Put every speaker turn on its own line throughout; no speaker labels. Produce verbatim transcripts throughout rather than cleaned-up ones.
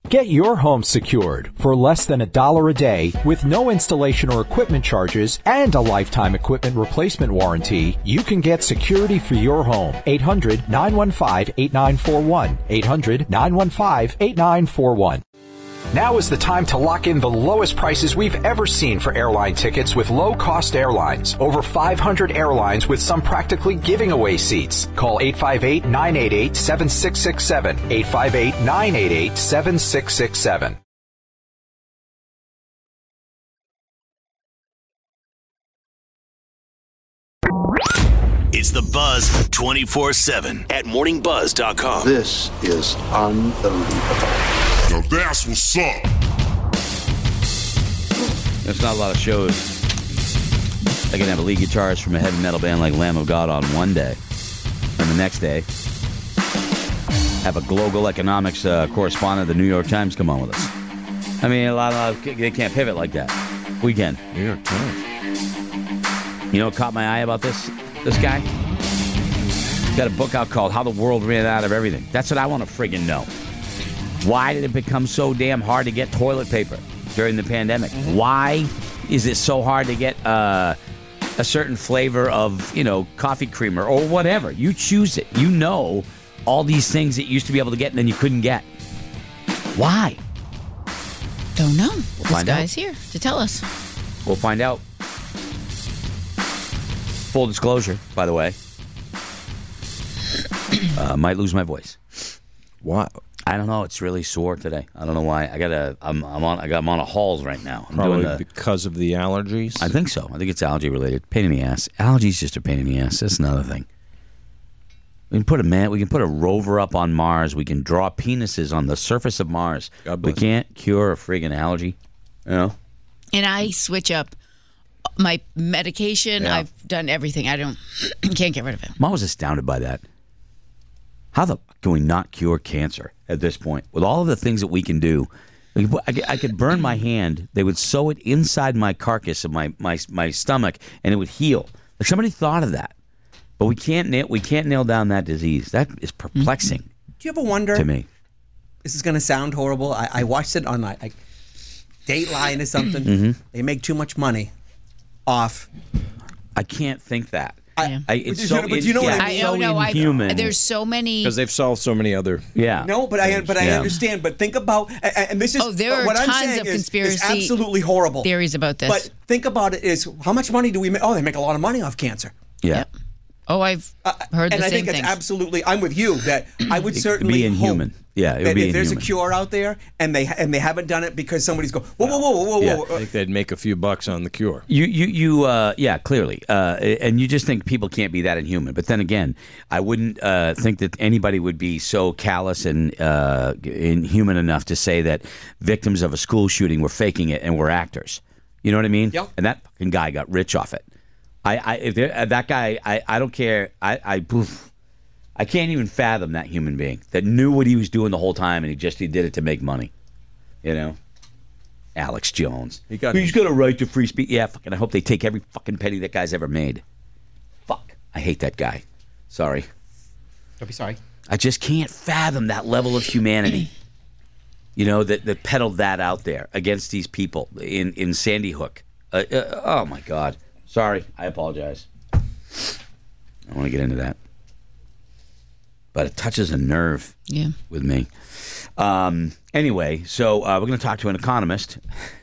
Get your home secured for less than a dollar a day with no installation or equipment charges and a lifetime equipment replacement warranty. You can get security for your home. eight hundred, nine one five, eight nine four one. eight hundred, nine one five, eight nine four one. Now is the time to lock in the lowest prices we've ever seen for airline tickets with low-cost airlines. Over five hundred airlines with some practically giving away seats. Call eight five eight, nine eight eight, seven six six seven. eight five eight, nine eight eight, seven six six seven.
It's The Buzz twenty-four seven at morning buzz dot com.
This is unbelievable.
Now that's what's up.
There's not a lot of shows that can have a lead guitarist from a heavy metal band like Lamb of God on one day, and the next day have a global economics uh, correspondent of the New York Times come on with us. I mean, a lot of they can't pivot like that. We can.
New York Times.
You know what caught my eye about this this guy? Got a book out called How the World Ran Out of Everything. That's what I want to friggin' know. Why did it become so damn hard to get toilet paper during the pandemic? Mm-hmm. Why is it so hard to get uh, a certain flavor of, you know, coffee creamer or whatever? You choose it. You know all these things that you used to be able to get and then you couldn't get. Why?
Don't know.
We'll
this
find
guy's
out.
here to tell us.
We'll find out. Full disclosure, by the way. Uh, might lose my voice.
Why?
I don't know. It's really sore today. I don't know why. I got a. I'm, I'm on. I got. I'm on a Halls right now. I'm
Probably
doing the,
because of the allergies.
I think so. I think it's allergy related. Pain in the ass. Allergies just a pain in the ass. That's another thing. We can put a man. We can put a rover up on Mars. We can draw penises on the surface of Mars.
God
we
bless.
can't cure a friggin' allergy. You know.
And I switch up my medication.
Yeah.
I've done everything. I don't. Can't get rid of it.
I was astounded by that. How the fuck can we not cure cancer at this point? With all of the things that we can do, I could, I could burn my hand. They would sew it inside my carcass of my, my, my stomach, and it would heal. Like somebody thought of that, but we can't nail, we can't nail down that disease. That is perplexing.
Do you ever wonder?
To me,
this is going to sound horrible. I, I watched it on like, like Dateline or something.
Mm-hmm.
They make too much money off.
I can't think that.
Yeah.
I, it's
But
so,
you- but you know what
yeah,
I
it's
mean?
so
don't know. I've-
inhuman.
There's so many.
Because they've solved so many other.
Yeah.
No, but I but I
Yeah.
understand. But think about and, and this is
Oh, there are
what I'm
tons
saying
of
is,
conspiracy
is absolutely horrible
theories about this.
But think about it: is how much money do we make? Oh, they make a lot of money off cancer.
Yeah.
Yep. Oh, I've
Uh,
heard the
and I
same
think it's
things.
absolutely. I'm with you that I would
It could
certainly
be inhuman.
hope
Yeah, it would
that
be
if there's
inhuman.
a cure out there and they and they haven't done it because somebody's go whoa whoa whoa whoa whoa
Yeah.
whoa.
I think they'd make a few bucks on the cure.
You, you, you, uh, yeah, clearly. Uh, and you just think people can't be that inhuman. But then again, I wouldn't uh, think that anybody would be so callous and uh, inhuman enough to say that victims of a school shooting were faking it and were actors. You know what I mean?
Yep.
And that fucking guy got rich off it. I, I if there- uh, that guy, I, I don't care. I, I, poof, I can't even fathom that human being that knew what he was doing the whole time and he just he did it to make money. You know? Alex Jones.
He got-
He's got a right to free speech. Yeah, fucking. I hope they take every fucking penny that guy's ever made. Fuck. I hate that guy. Sorry.
Don't be sorry.
I just can't fathom that level of humanity. You know, that, that peddled that out there against these people in, in Sandy Hook. Uh, uh, oh, my God. Sorry. I apologize. I don't want to get into that. But it touches a nerve
Yeah.
with me. Um, anyway, so uh, we're going to talk to an economist.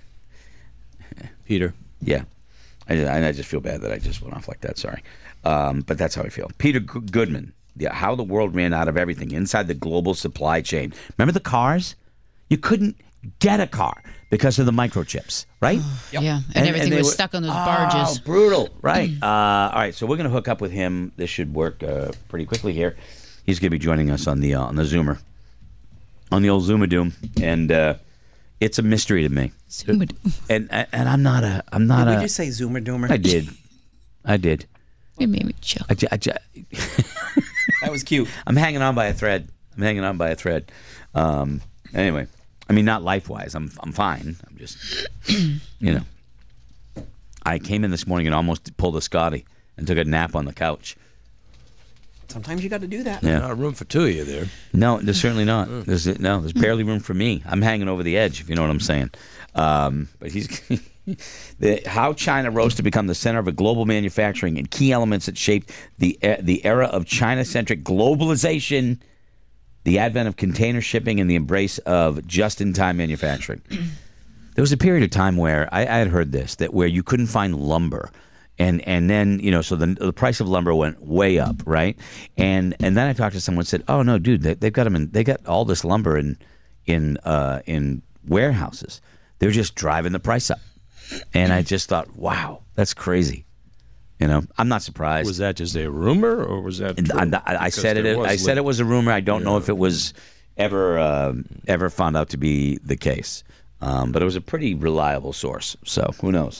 Peter.
Yeah. I, I just feel bad that I just went off like that. Sorry. Um, but that's how I feel. Peter G- Goodman. Yeah, how the world ran out of everything inside the global supply chain. Remember the cars? You couldn't get a car because of the microchips, right?
Yeah. And, everything
they
was
were-
stuck on those
Oh,
barges.
brutal. Right. uh, all right, so we're going to hook up with him. This should work uh, pretty quickly here. He's going to be joining us on the uh, on the Zoomer, on the old Zoomadoom, and uh, it's a mystery to me.
Zoomadoom.
And and I'm not a I'm not
Did
a.
you say Zoomer Doomer?
I did, I did.
It made me chill.
I, ju- I, ju-
That was cute.
I'm hanging on by a thread. I'm hanging on by a thread. Um, anyway, I mean, not life wise. I'm I'm fine. I'm just, you know. I came in this morning and almost pulled a Scotty and took a nap on the couch.
sometimes you got to do that.
Yeah.
Not room for two of you there.
No, there's certainly not. There's no, there's barely room for me. I'm hanging over the edge, if you know what I'm saying. Um, but he's the, how China rose to become the center of a global manufacturing and key elements that shaped the the era of China-centric globalization, the advent of container shipping, and the embrace of just-in-time manufacturing. There was a period of time where I, I had heard this, that where you couldn't find lumber. And and then, you know, so the the price of lumber went way up, right? And and then I talked to someone and said, oh, no, dude, they, they've got them in, they got all this lumber in in uh, in warehouses. They're just driving the price up. And I just thought, wow, that's crazy. You know, I'm not surprised.
Was that just a rumor, or was that true?
I, I, I said it. I said it was a rumor. I don't yeah. know if it was ever uh, ever found out to be the case. Um, but it was a pretty reliable source. So who knows?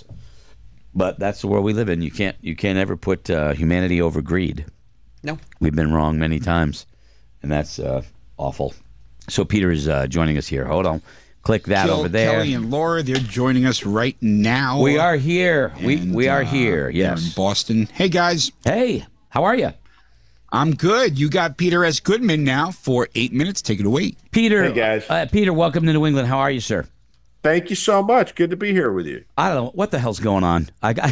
But that's the world we live in. You can't you can't ever put uh, humanity over greed.
No.
We've been wrong many times, and that's uh, awful. So Peter is uh, joining us here. Hold on. Click that
Jill,
over there.
Kelly and Laura, they're joining us right now.
We are here.
And,
we we are
uh,
here. Yes.
They're in Boston. Hey, guys.
Hey, how are you?
I'm good. You got Peter S. Goodman now for eight minutes. Take it away.
Peter.
Hey, guys.
Uh, Peter, welcome to New England. How are you, sir?
Thank you so much. Good to be here with you.
I don't know what the hell's going on. I got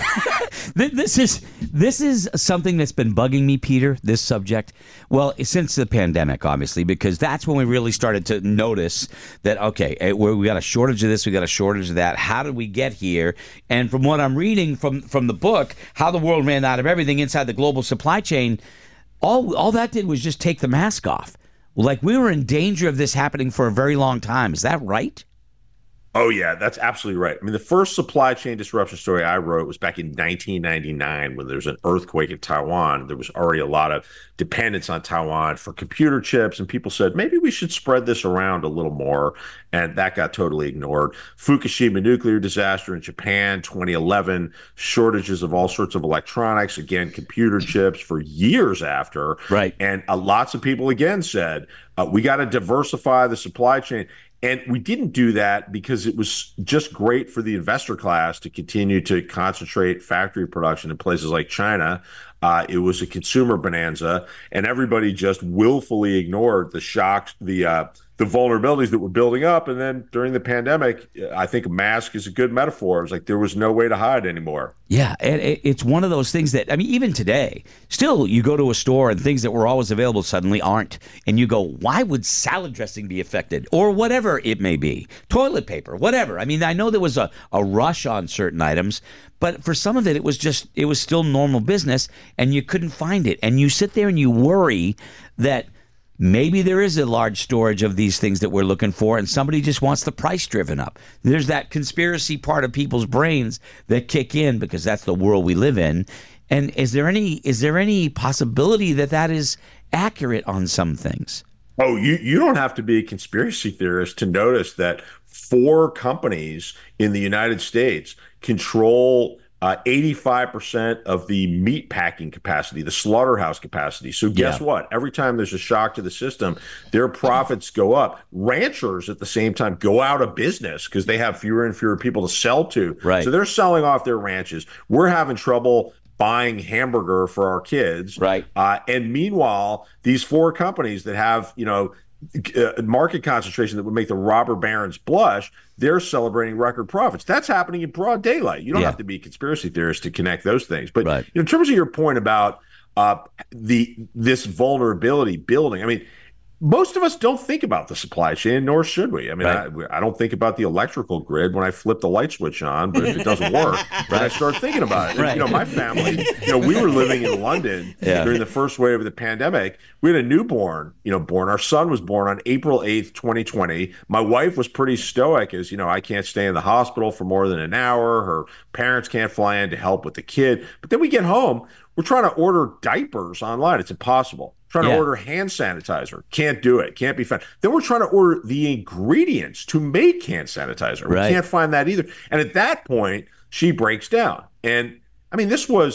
this is this is something that's been bugging me, Peter. This subject, well, since the pandemic, obviously, because that's when we really started to notice that okay, we got a shortage of this, we got a shortage of that. How did we get here? And from what I'm reading from from the book, How the World Ran Out of Everything Inside the Global Supply Chain, all all that did was just take the mask off. Like we were in danger of this happening for a very long time. Is that right?
Oh, yeah, that's absolutely right. I mean, the first supply chain disruption story I wrote was back in nineteen ninety-nine when there was an earthquake in Taiwan. There was already a lot of dependence on Taiwan for computer chips, and people said, maybe we should spread this around a little more, and that got totally ignored. Fukushima nuclear disaster in Japan, twenty eleven, shortages of all sorts of electronics, again, computer chips for years after.
Right.
And uh, lots of people, again, said, uh, we got to diversify the supply chain. And we didn't do that because it was just great for the investor class to continue to concentrate factory production in places like China. Uh, it was a consumer bonanza, and everybody just willfully ignored the shocks, the uh, the vulnerabilities that were building up. And then during the pandemic, I think a mask is a good metaphor. It was like there was no way to hide anymore.
Yeah, and it's one of those things that, I mean, even today, still you go to a store and things that were always available suddenly aren't. And you go, why would salad dressing be affected? Or whatever it may be. Toilet paper, whatever. I mean, I know there was a, a rush on certain items, but for some of it, it was just, it was still normal business and you couldn't find it. And you sit there and you worry that maybe there is a large storage of these things that we're looking for, and somebody just wants the price driven up. There's that conspiracy part of people's brains that kick in because that's the world we live in. And is there any is there any possibility that that is accurate on some things?
Oh, you, you don't have to be a conspiracy theorist to notice that four companies in the United States control Uh, eighty-five percent of the meat packing capacity, the slaughterhouse capacity. So guess
Yeah.
what? Every time there's a shock to the system, their profits go up. Ranchers at the same time go out of business because they have fewer and fewer people to sell to.
Right.
So they're selling off their ranches. We're having trouble buying hamburger for our kids.
Right.
Uh, and meanwhile, these four companies that have, you know, Uh, market concentration that would make the robber barons blush, they're celebrating record profits. That's happening in broad daylight. You don't
Yeah.
have to be a conspiracy theorist to connect those things. But
Right.
you know, in terms of your point about uh, the this vulnerability building, I mean, most of us don't think about the supply chain, nor should we. I mean,
Right.
I, I don't think about the electrical grid when I flip the light switch on, but if it doesn't work, then I start thinking about it. And,
Right.
you know, my family, you know, we were living in London
Yeah.
during the first wave of the pandemic. We had a newborn, you know, born. Our son was born on April eighth, twenty twenty. My wife was pretty stoic as, you know, I can't stay in the hospital for more than an hour. Her parents can't fly in to help with the kid. But then we get home, we're trying to order diapers online. It's impossible. Trying
Yeah.
to order hand sanitizer. Can't do it. Can't be found. Then we're trying to order the ingredients to make hand sanitizer. We
Right.
can't find that either. And at that point, she breaks down. And I mean, this was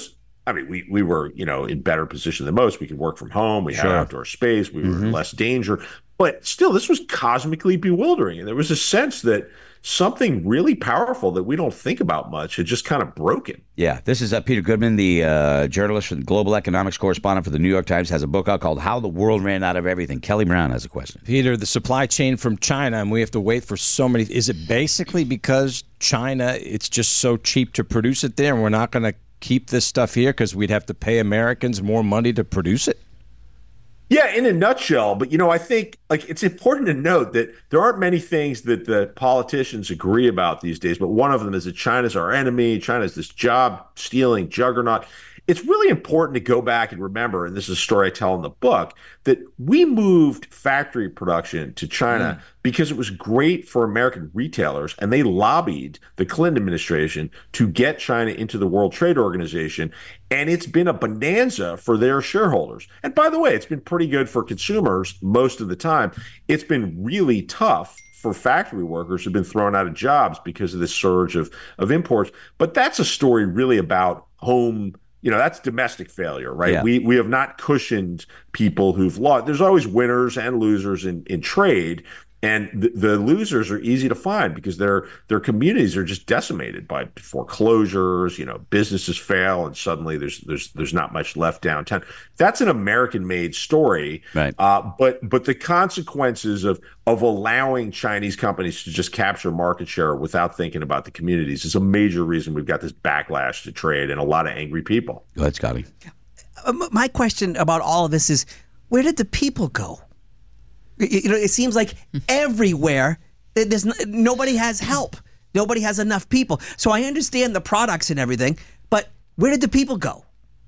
I mean, we we were, you know, in better position than most. We could work from home. We had
Sure.
outdoor space. We were
Mhm.
in less danger. But still, this was cosmically bewildering. And there was a sense that something really powerful that we don't think about much had just kind of broken.
Yeah, this is uh, Peter Goodman, the uh, journalist and global economics correspondent for the New York Times, has a book out called How the World Ran Out of Everything. Kelly Brown has a question.
Peter, the supply chain from China, and we have to wait for so many. Is it basically because China, it's just so cheap to produce it there, and we're not going to keep this stuff here because we'd have to pay Americans more money to produce it?
Yeah, in a nutshell. But, you know, I think like it's important to note that there aren't many things that the politicians agree about these days. But one of them is that China's our enemy. China's this job stealing juggernaut. It's really important to go back and remember, and this is a story I tell in the book, that we moved factory production to China mm. because it was great for American retailers, and they lobbied the Clinton administration to get China into the World Trade Organization, and it's been a bonanza for their shareholders. And by the way, it's been pretty good for consumers most of the time. It's been really tough for factory workers who've been thrown out of jobs because of this surge of, of imports. But that's a story really about home. You know, that's domestic failure, right?
Yeah.
We we have not cushioned people who've lost. There's always winners and losers in, in trade. And the, the losers are easy to find because their their communities are just decimated by foreclosures. You know, businesses fail, and suddenly there's there's there's not much left downtown. That's an American-made story,
right?
Uh, but but the consequences of of allowing Chinese companies to just capture market share without thinking about the communities is a major reason we've got this backlash to trade and a lot of angry people.
Go ahead, Scotty.
My question about all of this is, where did the people go? You know, it seems like everywhere there's no, nobody has help. Nobody has enough people. So I understand the products and everything, but where did the people go?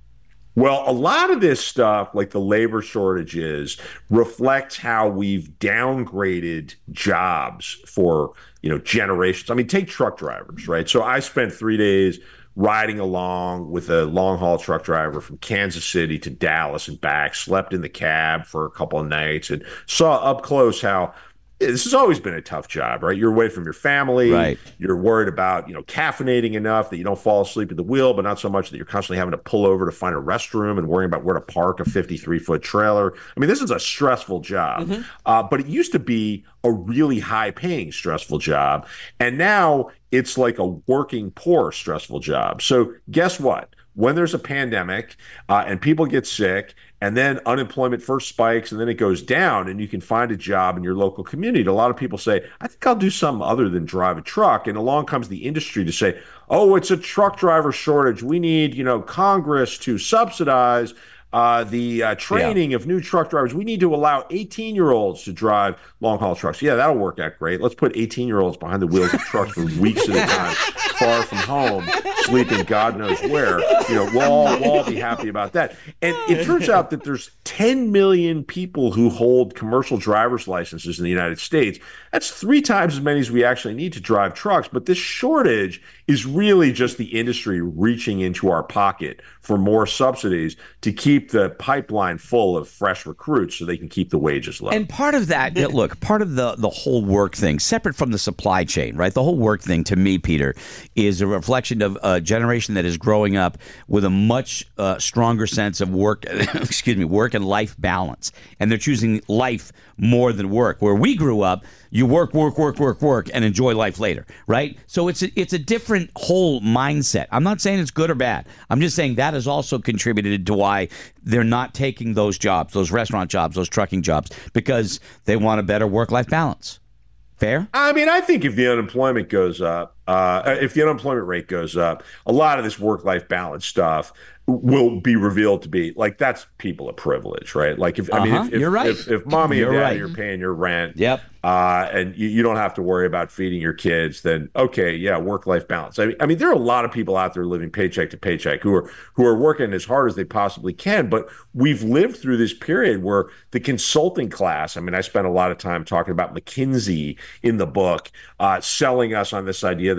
Well, a lot of this stuff, like the labor shortages, reflects how we've downgraded jobs for, you know, generations. I mean, take truck drivers, right? So I spent three days riding along with a long-haul truck driver from Kansas City to Dallas and back, slept in the cab for a couple of nights, and saw up close how this has always been a tough job, right? You're away from your family.
Right.
You're worried about, you know, caffeinating enough that you don't fall asleep at the wheel, but not so much that you're constantly having to pull over to find a restroom and worrying about where to park a fifty-three foot trailer. I mean, this is a stressful job, mm-hmm. uh, but it used to be a really high-paying stressful job, and now it's like a working poor stressful job. So guess what? When there's a pandemic uh, and people get sick, and then unemployment first spikes and then it goes down, and you can find a job in your local community, a lot of people say, I think I'll do something other than drive a truck. And along comes the industry to say, oh, it's a truck driver shortage. We need, you know, Congress to subsidize Uh, the uh, training yeah. of new truck drivers. We need to allow eighteen-year-olds to drive long-haul trucks. Yeah, that'll work out great. Let's put eighteen-year-olds behind the wheels of trucks for weeks at a time, far from home, sleeping God knows where. You know, we'll all, we'll all be happy about that. And it turns out that there's ten million people who hold commercial driver's licenses in the United States. That's three times as many as we actually need to drive trucks. But this shortage is really just the industry reaching into our pocket for more subsidies to keep the pipeline full of fresh recruits so they can keep the wages low.
And part of that, look, part of the, the whole work thing, separate from the supply chain, right? The whole work thing, to me, Peter, is a reflection of a generation that is growing up with a much uh, stronger sense of work, excuse me, work and life balance. And they're choosing life more than work. Where we grew up, you work, work, work, work, work, and enjoy life later, right? So it's a, it's a different whole mindset. I'm not saying it's good or bad. I'm just saying that has also contributed to why they're not taking those jobs, those restaurant jobs, those trucking jobs, because they want a better work-life balance. Fair?
I mean, I think if the unemployment goes up, uh, if the unemployment rate goes up, a lot of this work-life balance stuff will be revealed to be like, that's people of privilege, right? Like, if
uh-huh.
I mean, if, if,
You're right.
if, if mommy
You're
and daddy
right.
are paying your rent,
yep.
uh, and you, you don't have to worry about feeding your kids, then okay, yeah, work-life balance. I mean, I mean, there are a lot of people out there living paycheck to paycheck who are who are working as hard as they possibly can. But we've lived through this period where the consulting class. I mean, I spent a lot of time talking about McKinsey in the book, uh, selling us on this idea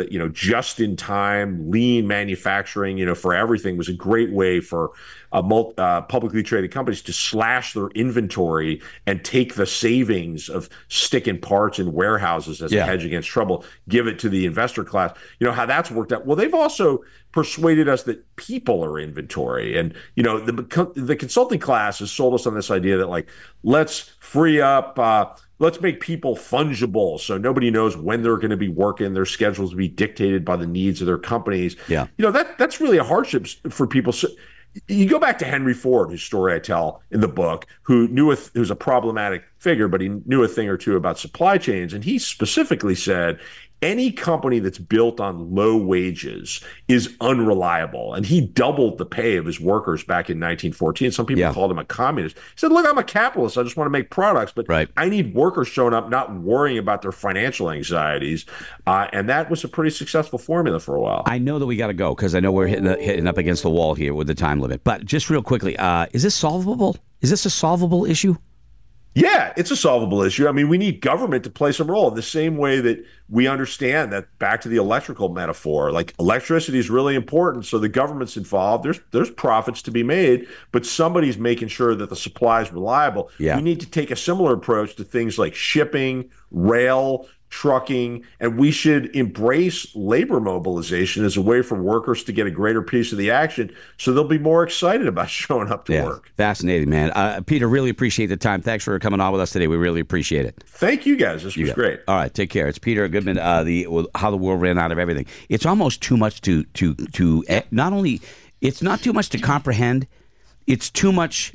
that, you know, just in time, lean manufacturing, you know, for everything was a great way for uh, multi, uh, publicly traded companies to slash their inventory and take the savings of sticking parts in warehouses as
Yeah.
a hedge against trouble, give it to the investor class. You know, how that's worked out. Well, they've also persuaded us that people are inventory. And, you know, the, the consulting class has sold us on this idea that, like, let's free up, uh, let's make people fungible so nobody knows when they're going to be working. Their schedules will be dictated by the needs of their companies.
Yeah.
You know, that that's really a hardship for people. So you go back to Henry Ford, whose story I tell in the book, who knew a, who was a problematic figure, but he knew a thing or two about supply chains. And he specifically said, any company that's built on low wages is unreliable. And he doubled the pay of his workers back in nineteen fourteen. Some people
Yeah.
called him a communist. He said, look, I'm a capitalist. I just want to make products, but
Right.
I need workers showing up, not worrying about their financial anxieties. Uh, and that was a pretty successful formula for a while.
I know that we got to go because I know we're hitting, hitting up against the wall here with the time limit. But just real quickly, uh, is this solvable? Is this a solvable issue?
Yeah, it's a solvable issue. I mean, we need government to play some role in the same way that we understand that, back to the electrical metaphor, like electricity is really important. So the government's involved. There's there's profits to be made, but somebody's making sure that the supply is reliable.
Yeah.
We need to take a similar approach to things like shipping, rail, trucking, and we should embrace labor mobilization as a way for workers to get a greater piece of the action so they'll be more excited about showing up to
Yeah.
work.
Fascinating, man. Uh, Peter, really appreciate the time. Thanks for coming on with us today. We really appreciate it.
Thank you guys. This
You
was
got-
great.
All right, take care. It's Peter Goodman. Uh, the how the world ran out of everything. It's almost too much to to to eh, not only. It's not too much to comprehend. It's too much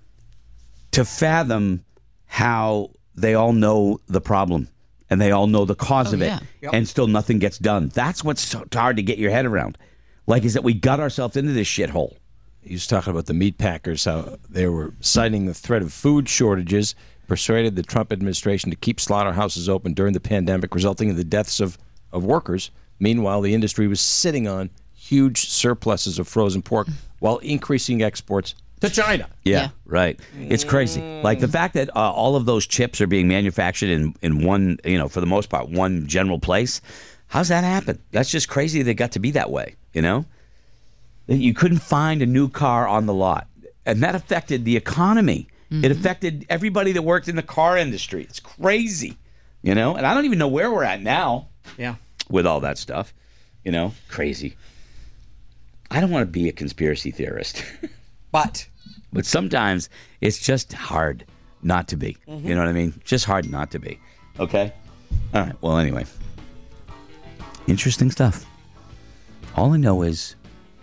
to fathom how they all know the problem and they all know the cause
Oh,
of it,
yeah.
Yep.
and still nothing gets done. That's what's so hard to get your head around. Like, is that we got ourselves into this shithole.
He was talking about the meat packers, how they were citing the threat of food shortages, persuaded the Trump administration to keep slaughterhouses open during the pandemic, resulting in the deaths of, of workers. Meanwhile, the industry was sitting on huge surpluses of frozen pork while increasing exports to China.
Yeah,
Yeah.
right. It's crazy. Like the fact that uh, all of those chips are being manufactured in, in one, you know, for the most part, one general place. How's that happen? That's just crazy they got to be that way, you know? That you couldn't find a new car on the lot. And that affected the economy. It affected everybody that worked in the car industry. It's crazy, you know? And I don't even know where we're at now
Yeah.
with all that stuff, you know? Crazy. I don't want to be a conspiracy theorist.
But
But sometimes it's just hard not to be. You know what I mean? Just hard not to be. Okay? All right. Well, anyway. Interesting stuff. All I know is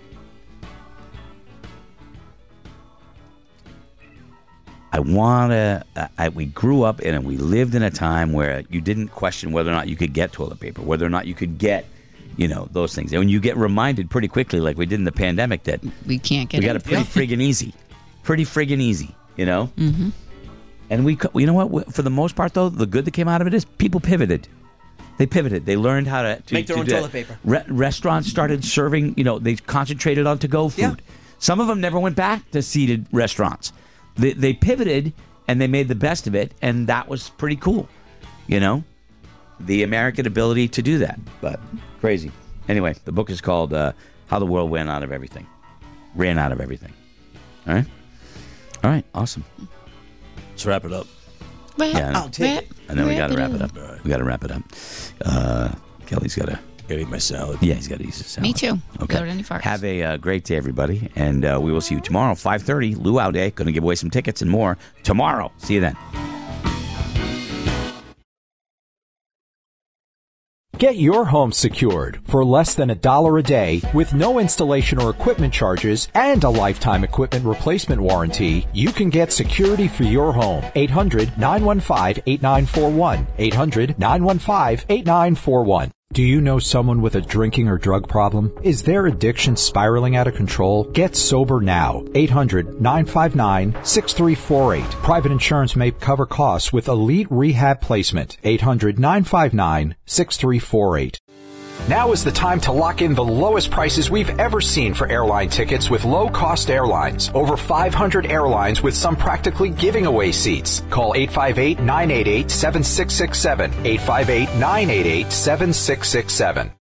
I want to, I, we grew up in and we lived in a time where you didn't question whether or not you could get toilet paper, whether or not you could get, you know, those things. And when you get reminded pretty quickly, like we did in the pandemic, that
We can't get
we got
in.
it pretty friggin' easy. Pretty friggin' easy, you know? Mm-hmm. And we, co- you know what? For the most part, though, the good that came out of it is people pivoted. They pivoted. They learned how to, to
Make their
to
own
do that.
toilet paper.
Re- restaurants started serving, you know, they concentrated on to-go food.
Yeah.
Some of them never went back to seated restaurants. They, they pivoted, and they made the best of it, and that was pretty cool, you know? The American ability to do that. But crazy. Anyway, the book is called uh, How the World Ran Out of Everything. Ran Out of Everything. All right? All right, awesome.
Let's wrap it up.
Wrap,
Yeah, I know.
I'll take
wrap,
it.
I know we got to wrap it
up.
up. We got to wrap it up. Uh, Kelly's got to.
Gotta eat my salad.
Yeah, he's got to eat his salad.
Me too.
Okay.
Without any farts.
Have a uh, great day, everybody, and uh, we will see you tomorrow, five thirty. Luau Day. Going to give away some tickets and more tomorrow. See you then.
Get your home secured for less than a dollar a day with no installation or equipment charges and a lifetime equipment replacement warranty. You can get security for your home. eight hundred, nine one five, eight nine four one. eight hundred, nine one five, eight nine four one. Do you know someone with a drinking or drug problem? Is their addiction spiraling out of control? Get sober now. eight hundred, nine five nine, six three four eight. Private insurance may cover costs with Elite Rehab Placement. eight hundred, nine five nine, six three four eight. Now is the time to lock in the lowest prices we've ever seen for airline tickets with low-cost airlines. Over five hundred airlines with some practically giving away seats. Call eight five eight, nine eight eight, seven six six seven. eight five eight, nine eight eight, seven six six seven.